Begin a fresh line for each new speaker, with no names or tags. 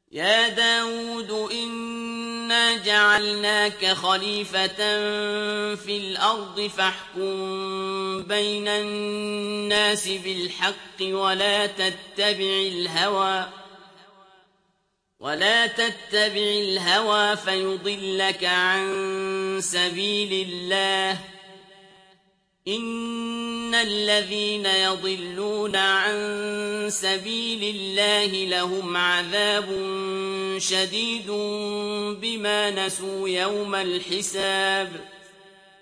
يا داود إنا جعلناك خليفة في الأرض فاحكم بين الناس بالحق ولا تتبع الهوى فيضلك عن سبيل الله إن الذين يضلون عن سبيل الله لهم عذاب شديد بما نسوا يوم الحساب